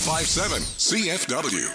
1057 CFW.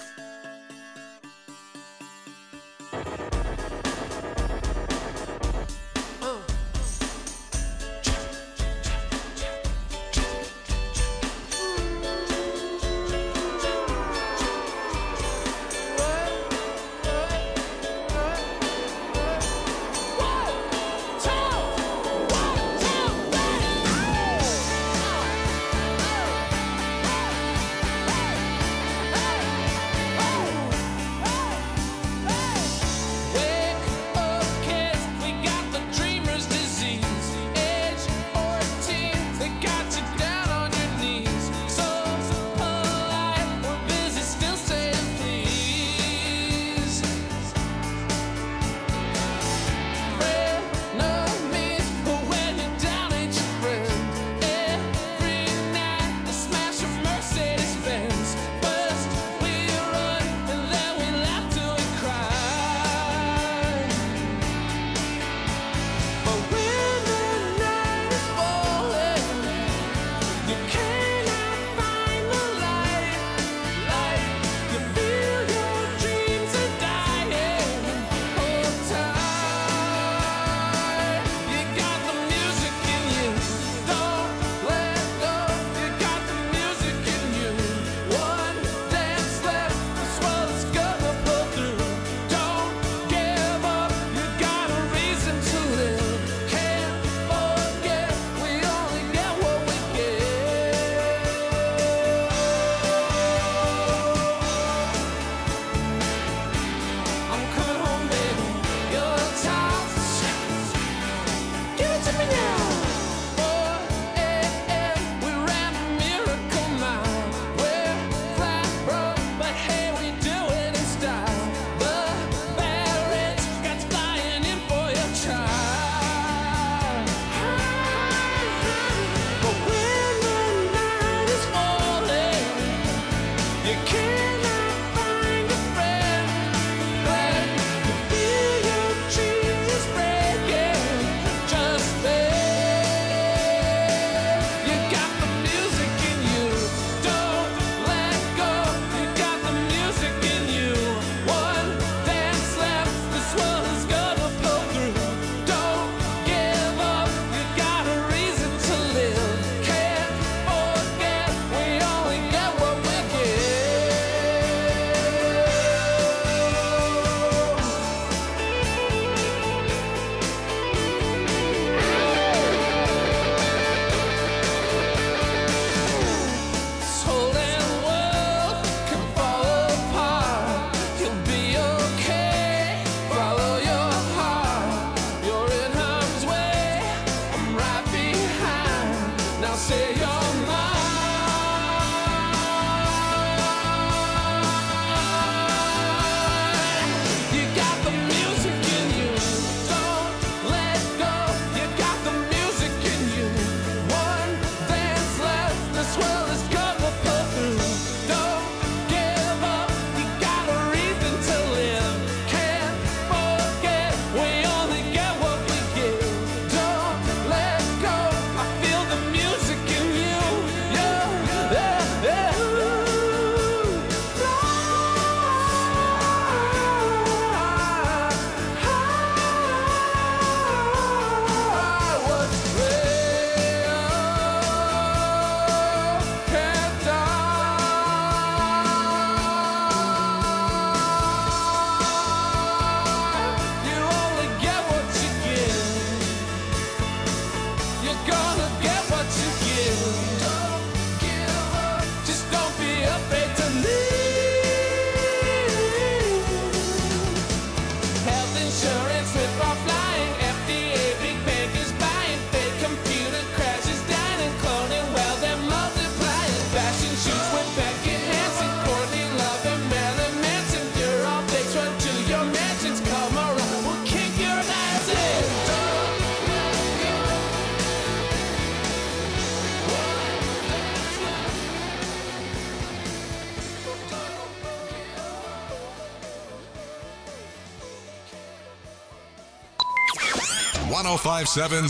.1057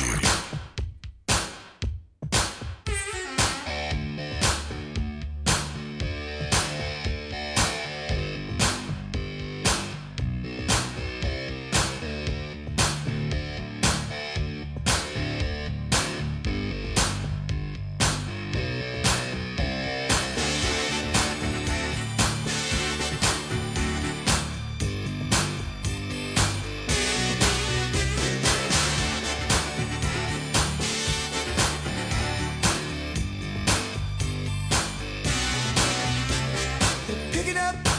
CFW.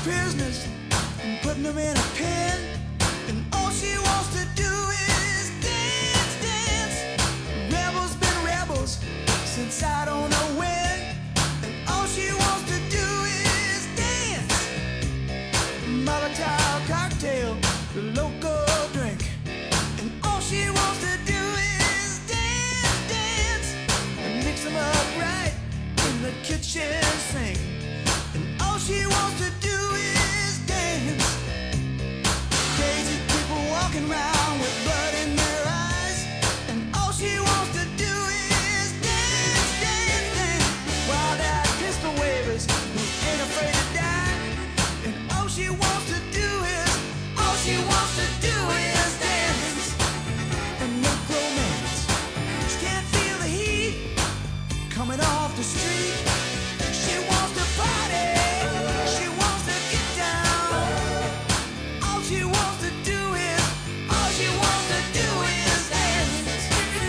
prisoners and putting them in a pen. And all she wants to do is dance, dance. Rebels been rebels since I don't know when. And all she wants to do is dance. Molotov cocktail, the local drink. And all she wants to do is dance, dance. And mix them up right in the kitchen sink. And all she wants to do is dance. Crazy people walking around with blood in their eyes. And all she wants to do is dance, dance, dance. While that pistol wavers who ain't afraid to die. And all she wants to do is, all she wants to do is dance. And make romance. She can't feel the heat coming off the street. She wants to party. She wants to get down. All she wants to do is, all she wants to do is dance.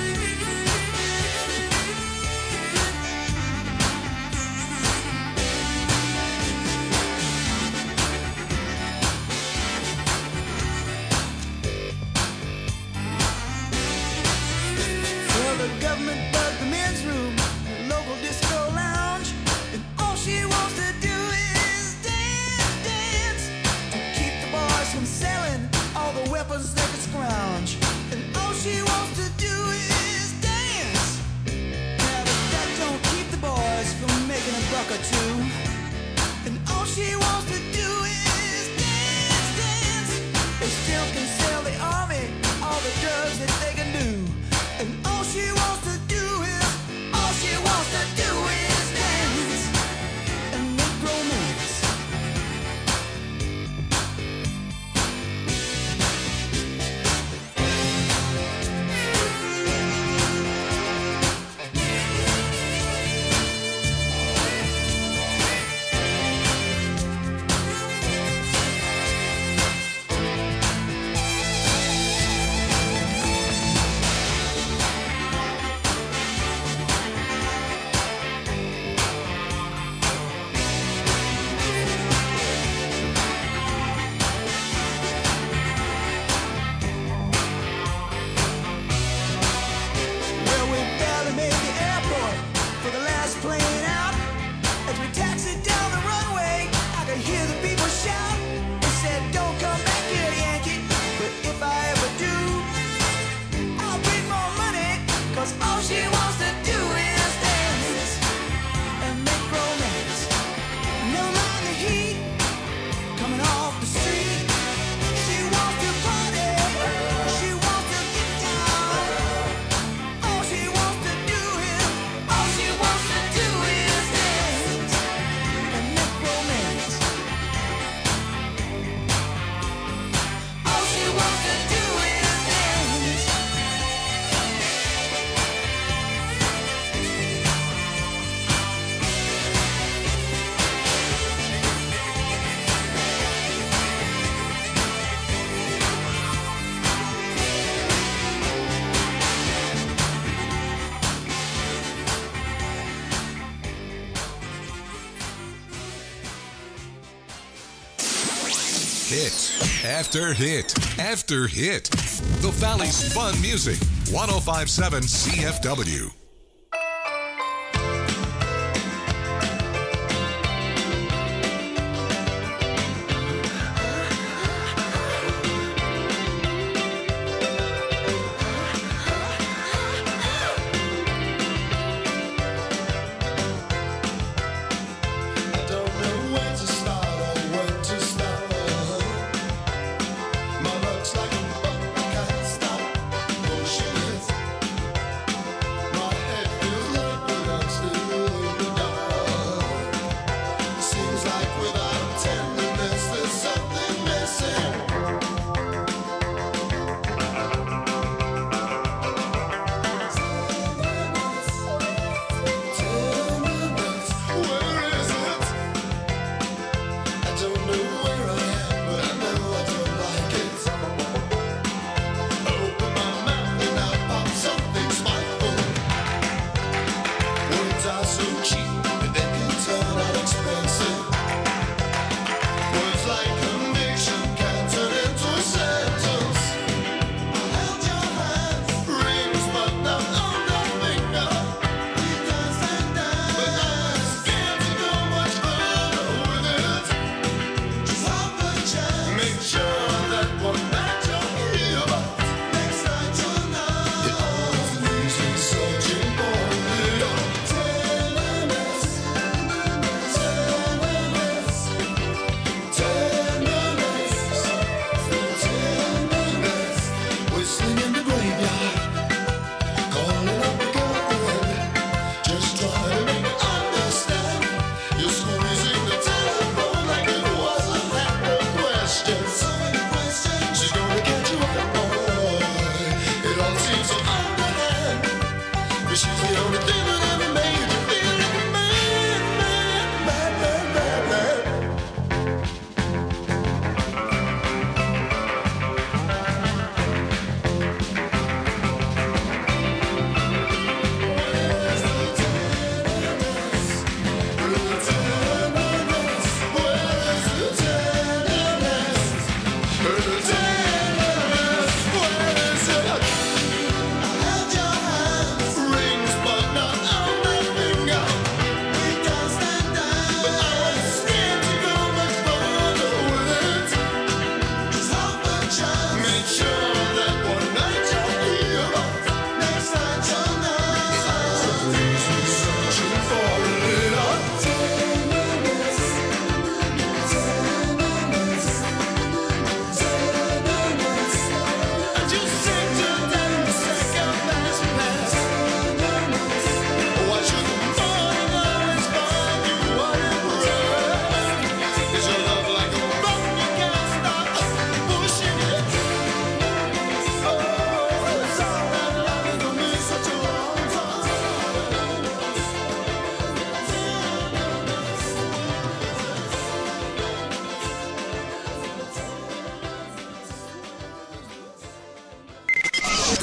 Well, the government bugged the men's room, the local disco lounge, and all she wants to do is dance, dance, to keep the boys from selling all the weapons they can scrounge. And all she wants to do is dance. Now, but that don't keep the boys from making a buck or two. And all she wants to do is dance, dance. They still can sell the army all the drugs that they can do. And all she wants to do is, all she wants to do is dance and make romance. Well, we barely made the airport for the last plane out. As we taxied down the runway, I could hear the people shout. They said, "Don't come back here, Yankee." But if I ever do, I'll bring more money. 'Cause all she wants to do is dance and make romance. Never mind the heat coming off the street. She wants to party. She wants to get down. All she wants to do is, all she wants to do is dance and make romance. All she wants to do is dance. Hit after hit after hit. The Valley's fun music. 1057 CFW. Don't know where to start or where to stop. My luck's like a boat, I can't stop. Oh shit, my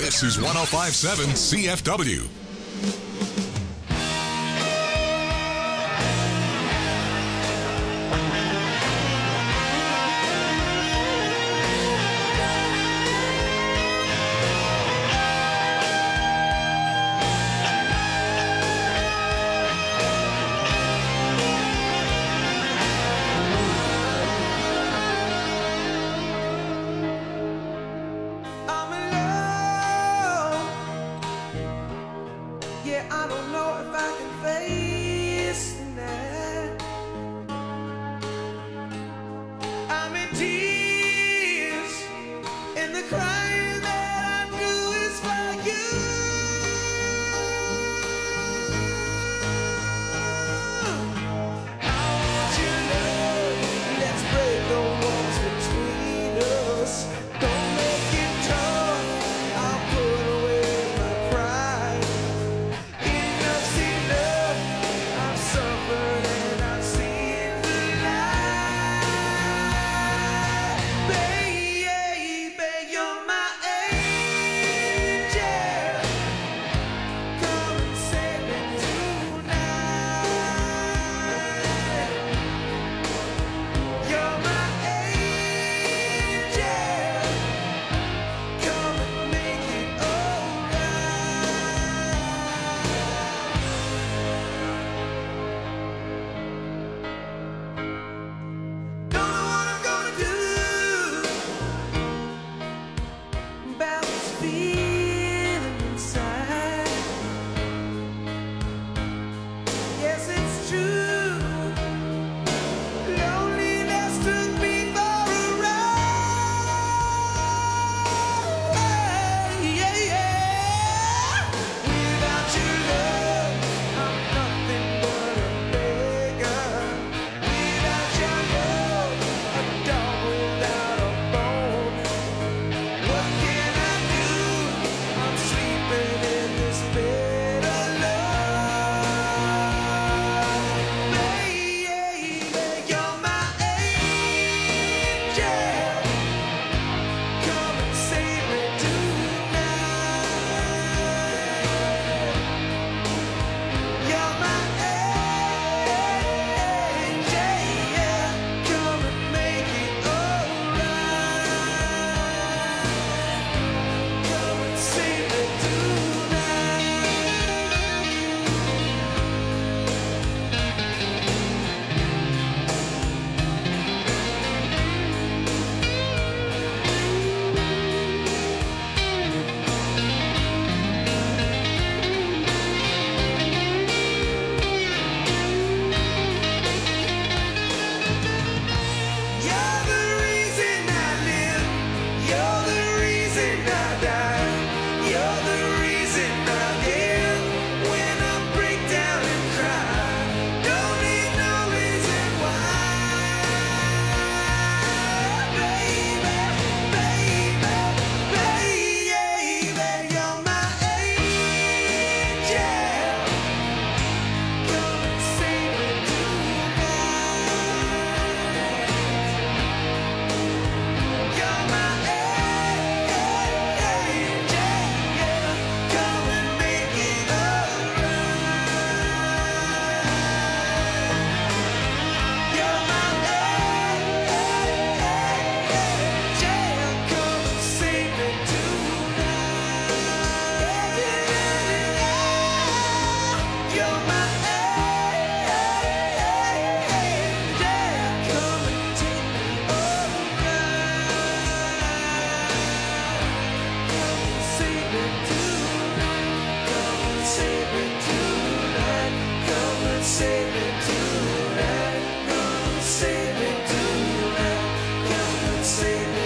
This is 105.7 CFW. I'm alone. Yeah, I don't know if I can face the night. I'm in tears, and the crying that I do is for you. I want your love. Let's break the walls between us. Don't make it tough. I'll put away my pride. Enough's enough. I've suffered and I've seen the light. Baby, you're my angel. Come and save me tonight. You're my angel. Come and make it alright. Don't know what I'm gonna do about this feeling inside. Yes, it's true. Loneliness took me for a ride. Yeah, yeah. Without your love, I'm nothing but a beggar. Without your love, a dog without a bone. What can I do? I'm sleeping in this bed alone. Baby, you're my angel. Come and save me tonight. You're my angel. Come and make it alright. Come and save me You're the reason I live. You're the reason I die. You're the reason I live. When I break down and cry, don't need no reason why. Baby, you're my angel. Come and save me tonight. You're my angel. Come and make it alright. You're my angel. Come and save me tonight. You're my angel. Come and take me alright. Come and save me tonight. Come and save me tonight. Come and save me tonight. Come and save me tonight. Come and save me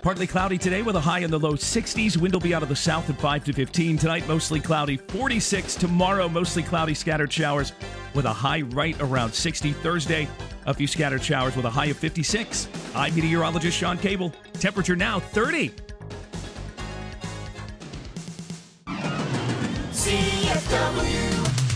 Partly cloudy today with a high in the low 60s. Wind will be out of the south at 5 to 15. Tonight, mostly cloudy, 46. Tomorrow, mostly cloudy, scattered showers with a high right around 60. Thursday, a few scattered showers with a high of 56. I'm meteorologist Sean Cable. Temperature now 30. CFW.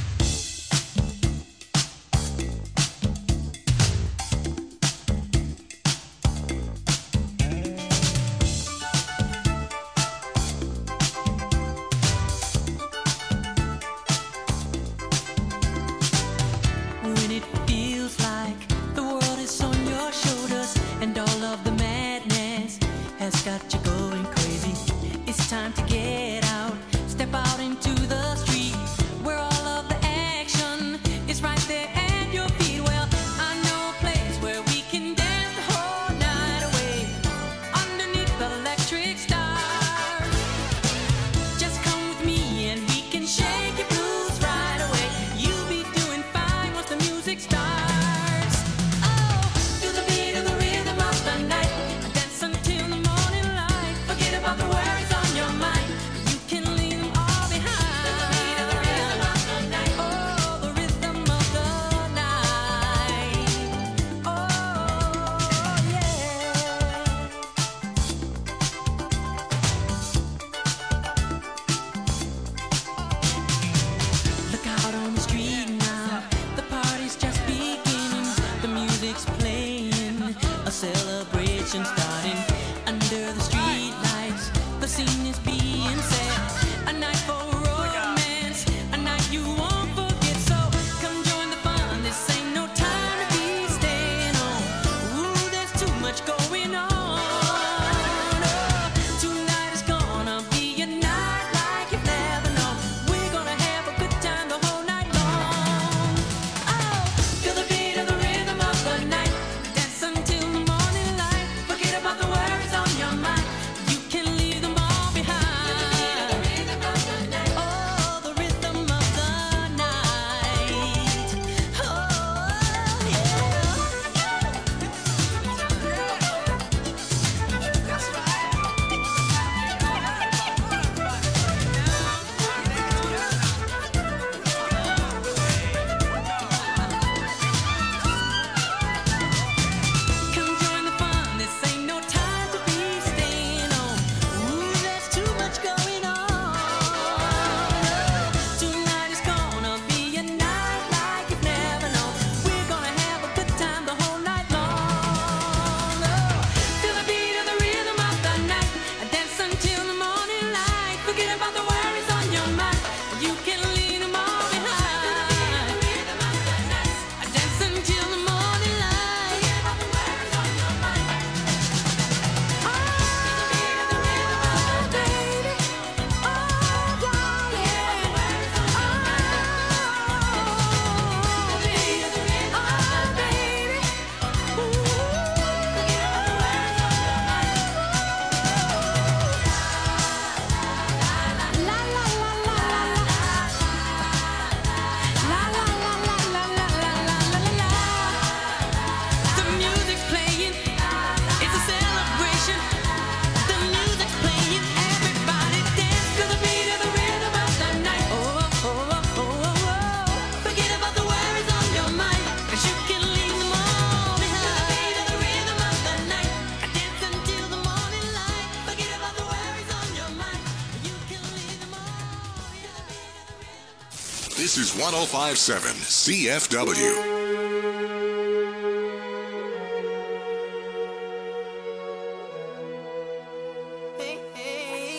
When it feels like the world is on your shoulders and all of the madness has got you going crazy, it's time to get out, step out into the street where all of the action is right there at your feet. Well, I know a place where we can dance the whole night away underneath the electric stars. Just come with me and we can shake your blues right away. You'll be doing fine once the music starts. Oh, feel the beat of the rhythm of the night. Dance until the morning light. Forget about the worries on your mind. You can leave them all behind. The beat of the rhythm of the night. Oh, the rhythm of the night. Oh, yeah. Look out on the street now, the party's just beginning. The music's playing, a celebration starting. Under the street lights, the scene is being set. A night for romance, a night you won't forget. So come join the fun, this ain't no time to be staying home. Ooh, there's too much going on. Oh, tonight is gonna be a night like you've never known. We're gonna have a good time the whole night long. Oh, feel the beat of the rhythm of the night. Dance until the morning light. Forget about the worries on your mind. You can leave them all behind. Oh, the rhythm of the night. Oh, yeah. Come join the fun, this ain't no time to be staying home. Ooh, there's too much going on. Tonight is gonna be a night like you've never known. We're gonna have a good time the whole night long. Feel the beat of the rhythm of the night. Dance until the morning light. Forget about the worries on your mind. You can leave them all behind. Dance until the morning light. Forget about the worries on your mind. Oh, baby. Oh, darling. Oh, baby. Ooh, forget about the worries on your mind. La la la la la la la la la la la la. The music's playing, it's a celebration. The music's playing, everybody dance to the beat of the rhythm of the night. Oh, oh, oh, oh, oh, oh. Forget about the worries on your mind, 'cause you can leave them all behind. The beat of the rhythm of the night. Dance until the morning light. Forget about the worries on your mind. You can leave them all behind. This is 1057 CFW. Hey, hey.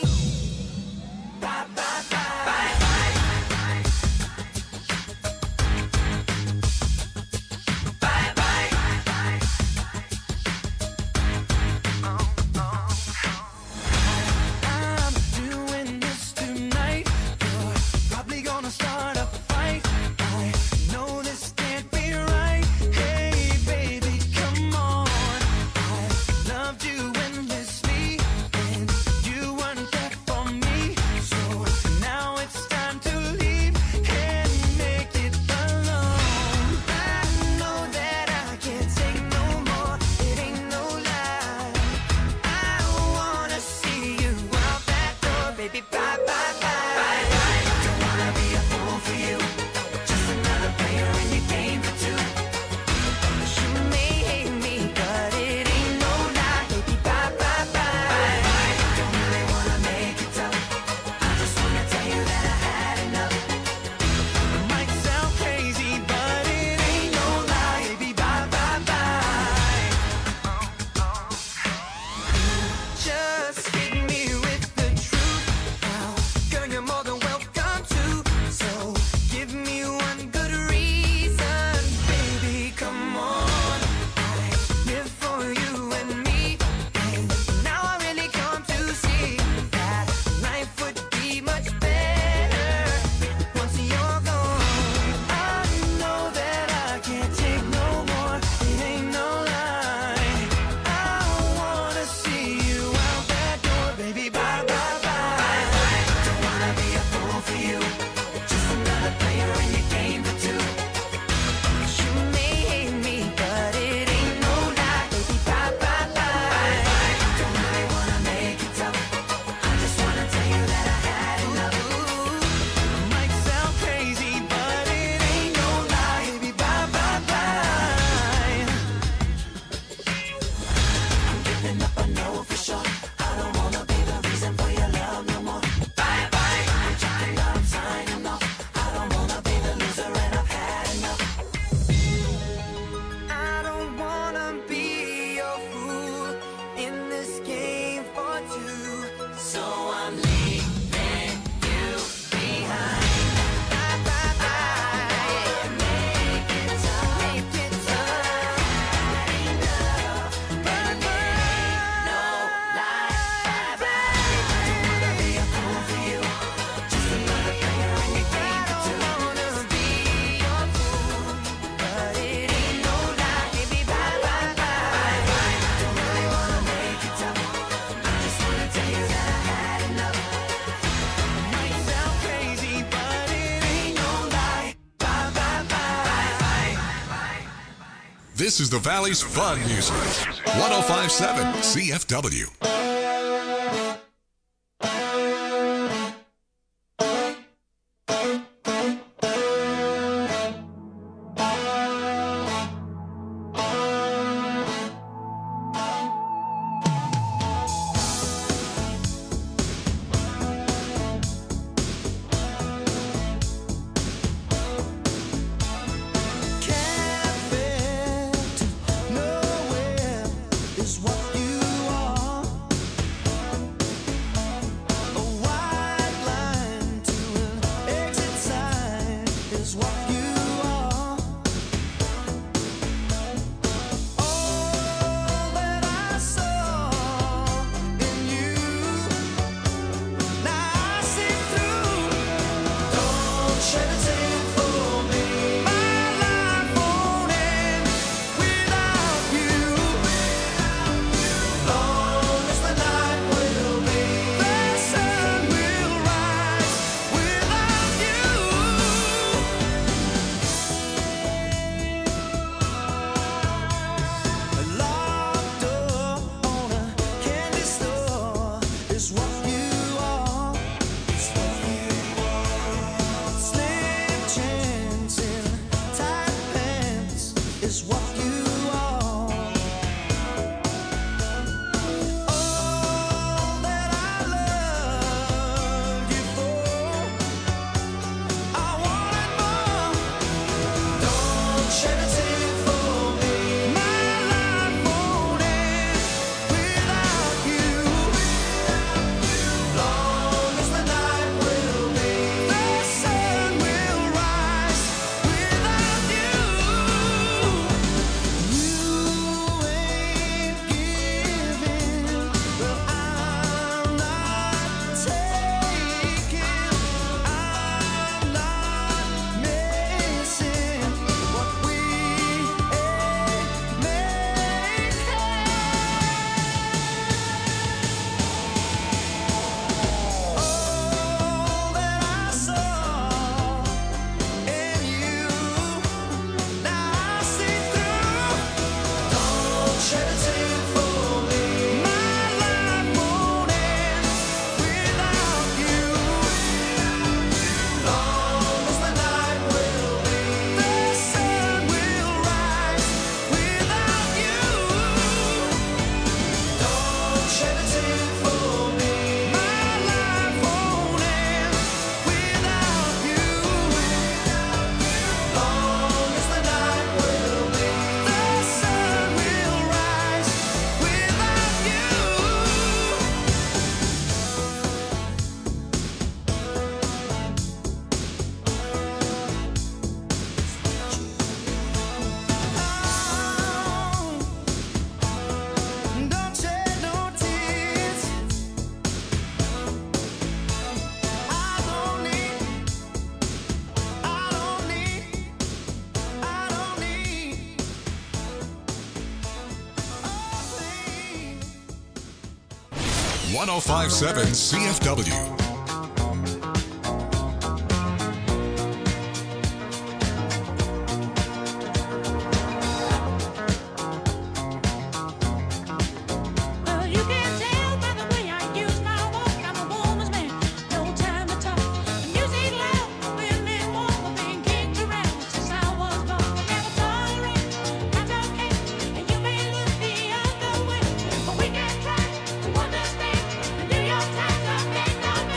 I'm doing this tonight. You're probably gonna start a fight. I know this can't be This is the Valley's fun music. 105.7 CFW. .105.7 CFW. New York Times, I made no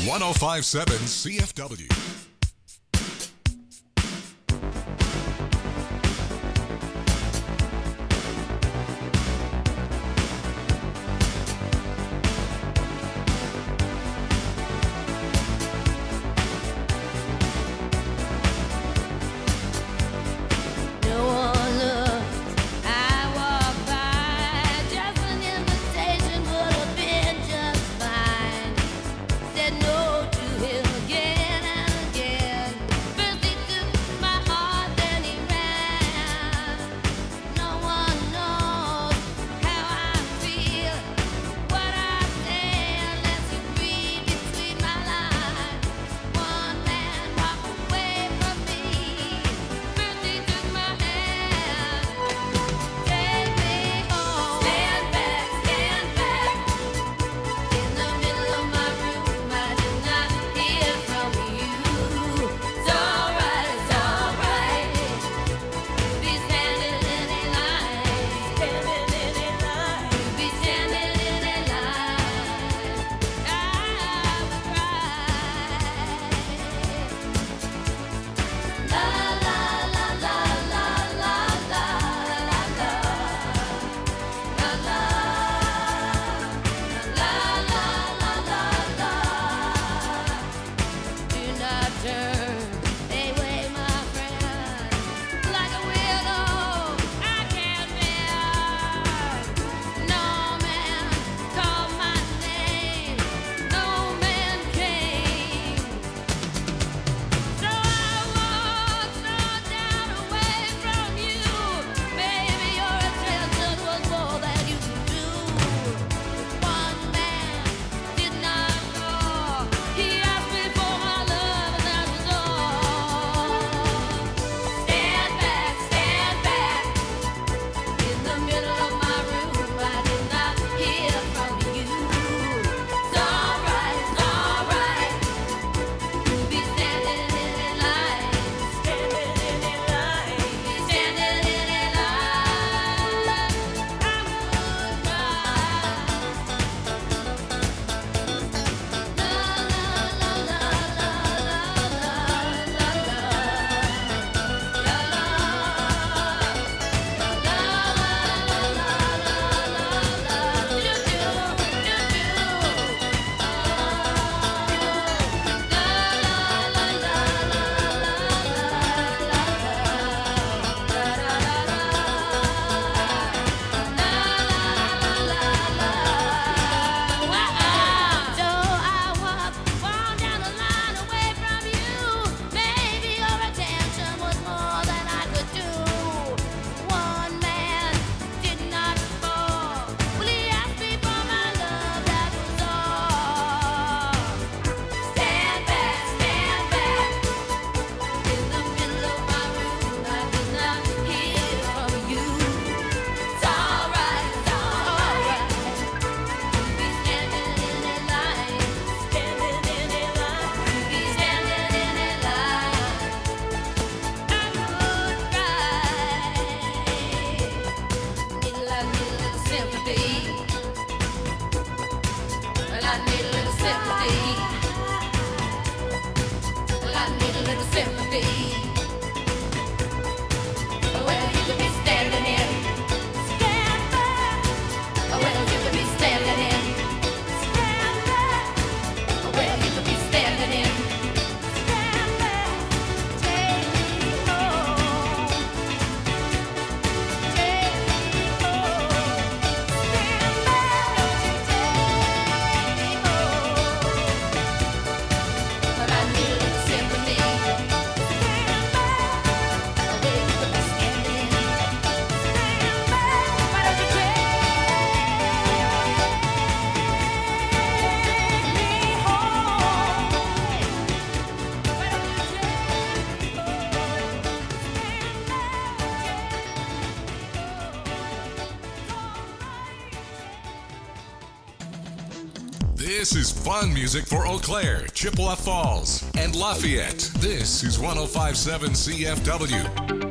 1057 CFW. No one looked. I walked by. Just an invitation would have been just fine. Said no to him again and again. First he took my heart, then he ran. No one knows how I feel, what I say unless you read between my lines. One man walked away from me. First he took my hand. Take me home. Stand back, stand back. In the middle of my room, I did not hear from you. It's alright, it's alright. Be standing in a line, be standing in a line. I would cry. La la la la la la la la la la la la la la. Do not turn away, my friend, like a widow. I can't bear. No man called my name. No man came. So I walked on down away from you. Maybe your attention was more than you could do. One man did not call. He asked me for my love, and that was all. Stand back, stand back. In the middle of my room, I did not hear from you. It's alright, it's alright. Be standing in a line, standing in a line, be standing in a line. I would cry. La la la la So I walked down the line away from you. Maybe your attention was more than I could do. One man did not fall. Well, he asked me for my love, that was all. Stand back, stand back. In the middle of my room, I did not hear from you. It's alright, it's alright. Be standing in a line, standing in a line, be standing in a line. I would cry. Need a little sympathy. Well, I need a little sympathy. Well, I need a little sympathy. Well, you could be standing in. Stand back. Well, you could be standing in. Stand back. Well, you could be standing in. Stand back. Take me home. Take me home. Stand back. Don't you take me home. But I need a little sympathy. Stand back. Well, you could be standing in. Stand back. Why don't you take me home? Why don't you take me home? This is fun music for Eau Claire, Chippewa Falls, and Lafayette. This is 1057 CFW.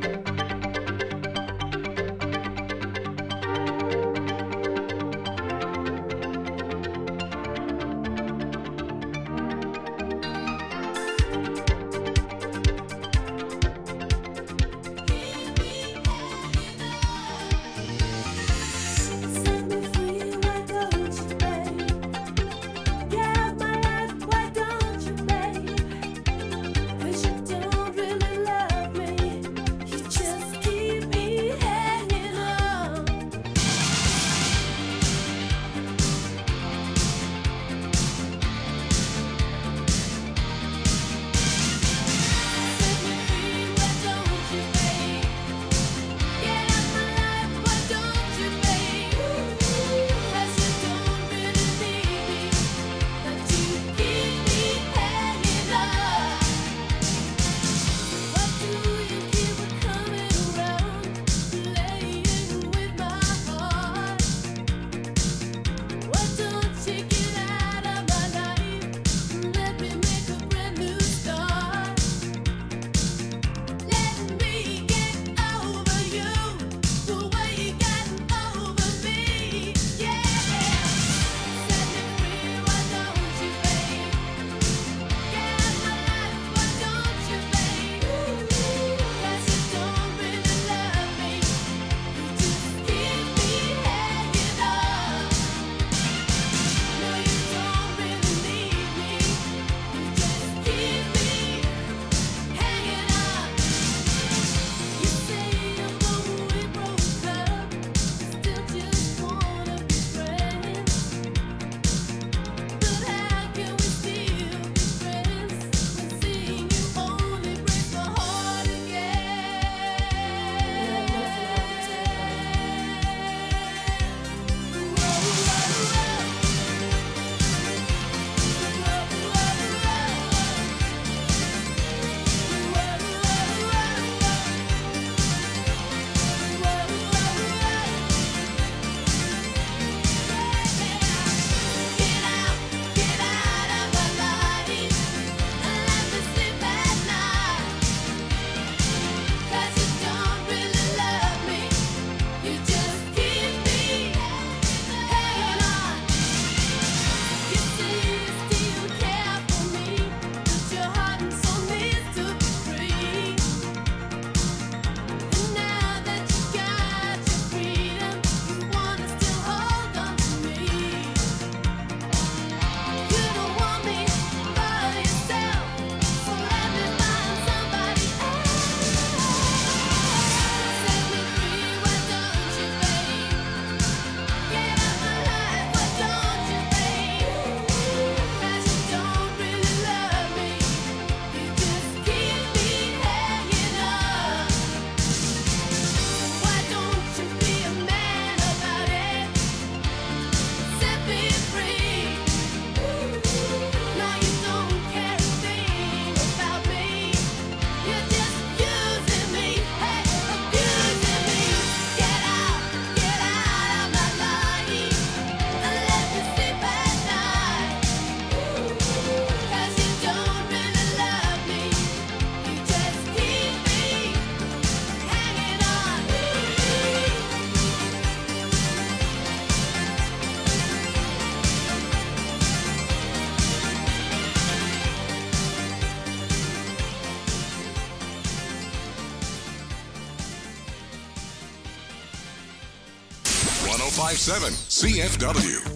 1057 CFW.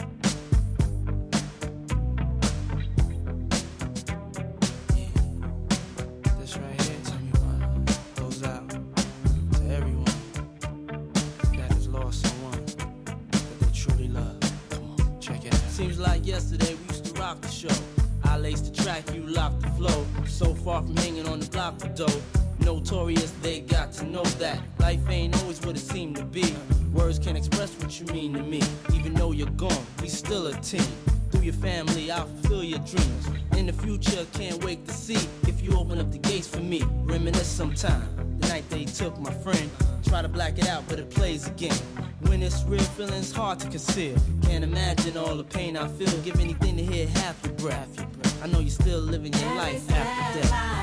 This right here, tell me what goes out to everyone that has lost someone that they truly love. Come on, check it out. Seems like yesterday we used to rock the show. I laced the track, you locked the flow. So far from hanging on the block for dough. Notorious, they got to know that life ain't always what it seemed to be. Words can't express what you mean to me. Even though you're gone, we still a team. Through your family, I'll fulfill your dreams. In the future, can't wait to see if you open up the gates for me. Reminisce sometime. The night they took my friend. Try to black it out, but it plays again. When it's real, feeling's hard to conceal. Can't imagine all the pain I feel. Give anything to hear half your breath. I know you're still living your life after death.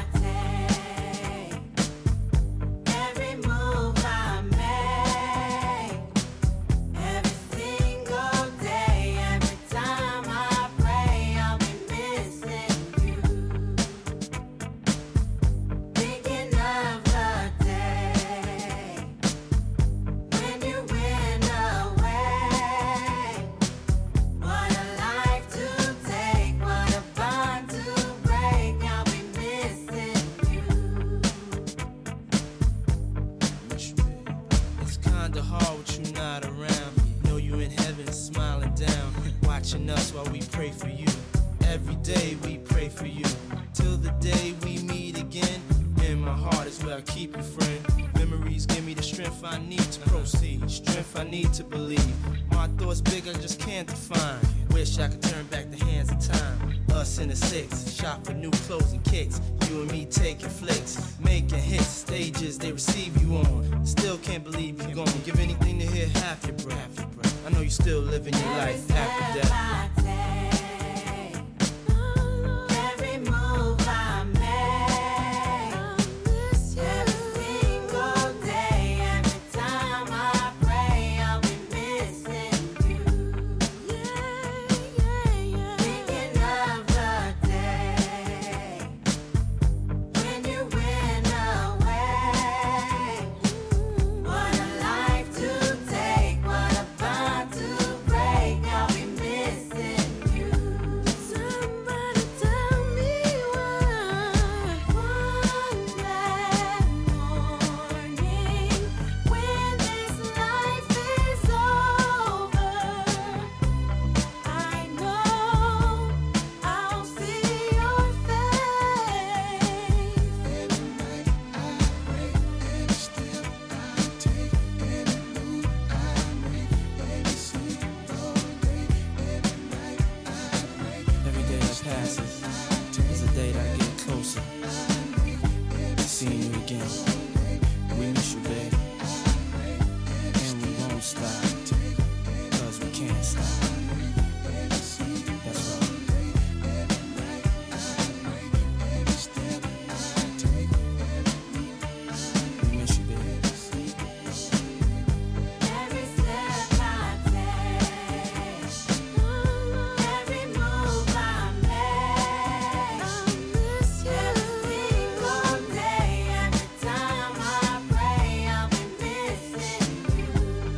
Us while we pray for you. Every day we pray for you. Till the day we meet again. In my heart is where I keep you, friend. Memories give me the strength I need to proceed. Strength I need to believe. My thoughts big, I just can't define. Wish I could turn back the hands of time. Us in the six, shop for new clothes and kicks. You and me taking flicks, making hits. Stages they receive you on. Still can't believe you're gone. Give anything to hear half your breath. I know you still living your life after death. Every move I make, every single day, every time I pray, I'll be missing you. Thinking of the day when you went away. What a life to take, what a bond to break. I'll be missing you. Somebody tell me why. One bad morning, when this life is over, I know I'll see your face. Every night I pray, every step I take, every move I make, every single day, every night I pray. Every day that passes is a day that I get closer to seeing you again. We miss you, babe. And we won't stop, cause we can't stop. That's right. We miss you, babe. Every step I take, every move I make, every single day, every time I pray, I'll be missing you.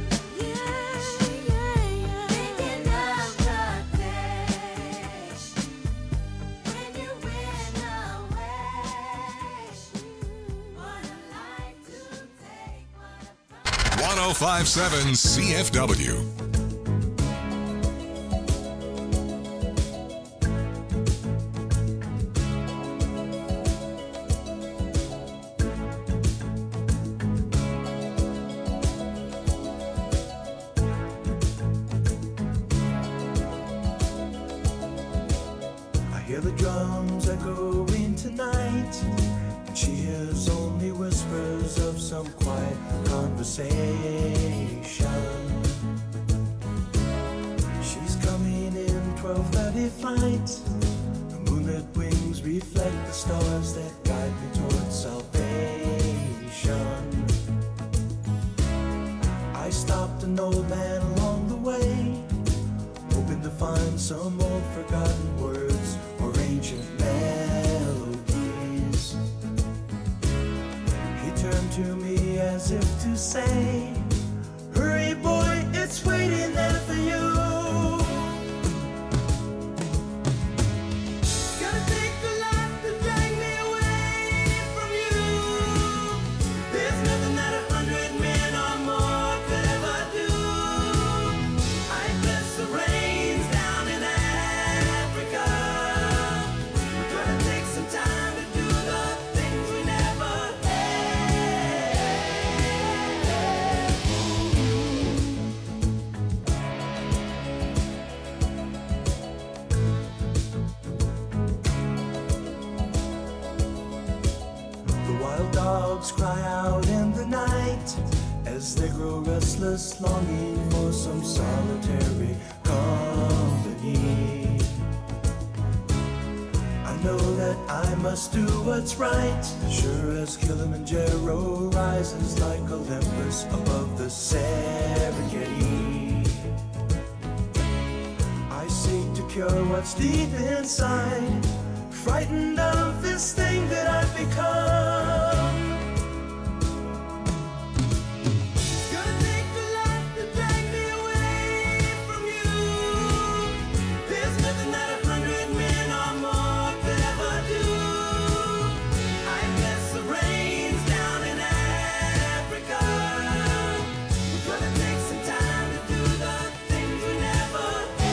Thinking of the day when you went away. What a life to take, what a 1057 CFW. I hear the drums echoing tonight, and she hears only whispers of some quiet conversation. She's coming in 12:30 flight. The moonlit wings reflect the stars that guide me towards salvation. I stopped an old man along the way, hoping to find some old forgotten words or ancient melodies. He turned to me as if to say, hurry boy, it's Wild dogs cry out in the night as they grow restless, longing for some solitary company. I know that I must do what's right, sure as Kilimanjaro rises like Olympus above the Serengeti. I seek to cure what's deep inside, frightened of this thing that I've become. It's gonna take a lot to drag me away from you. There's nothing that 100 men or more could ever do. I guess the rain's down in Africa. We're gonna take some time to do the things we never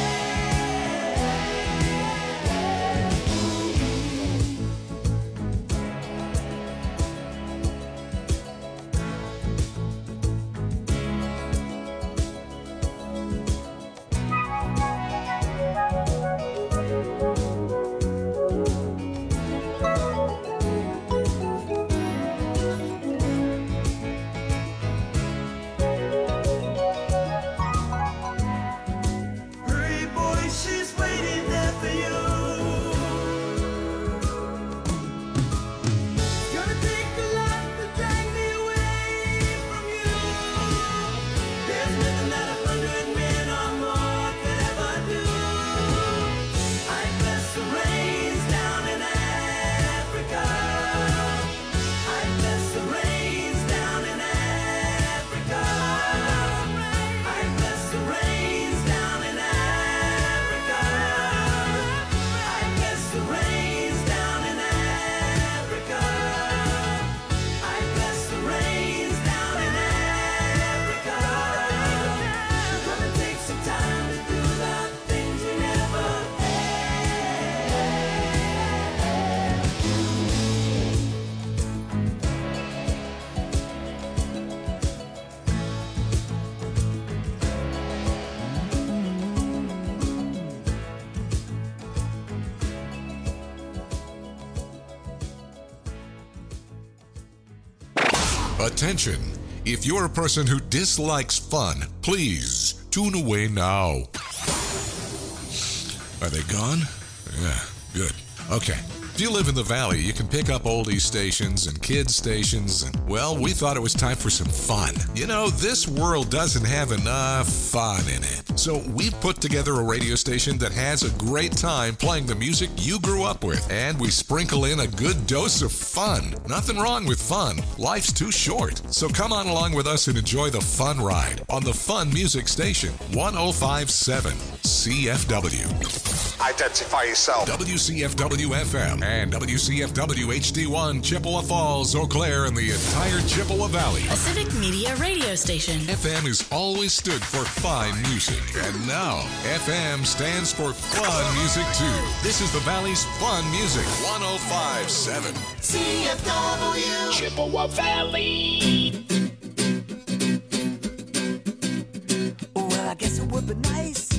Hurry, boy, she's waiting there for you. It's gonna take a lot to drag me away from you. There's nothing that 100 men or more could ever do. I guess the rain's down in Africa. I guess the rain's down in Africa. I guess the rain's down in Africa. I guess the rain's down in Africa. I guess the rain's down in Africa. We're gonna take some time to do the things we never Attention! If you're a person who dislikes fun, please tune away now. Are they gone? Yeah, good. Okay. If you live in the valley, you can pick up oldie stations and kids stations, and, well, we thought it was time for some fun. You know, this world doesn't have enough fun in it. So we put together a radio station that has a great time playing the music you grew up with, and we sprinkle in a good dose of fun. Nothing wrong with fun. Life's too short. So come on along with us and enjoy the fun ride on the Fun Music Station, 105.7 CFW. Identify yourself. WCFW FM and WCFW HD1 Chippewa Falls, Eau Claire, and the entire Chippewa Valley. A civic media radio station. FM has always stood for fine music, and now FM stands for fun music too. This is the Valley's fun music, 105.7 CFW. Chippewa Valley. Well, I guess it would be nice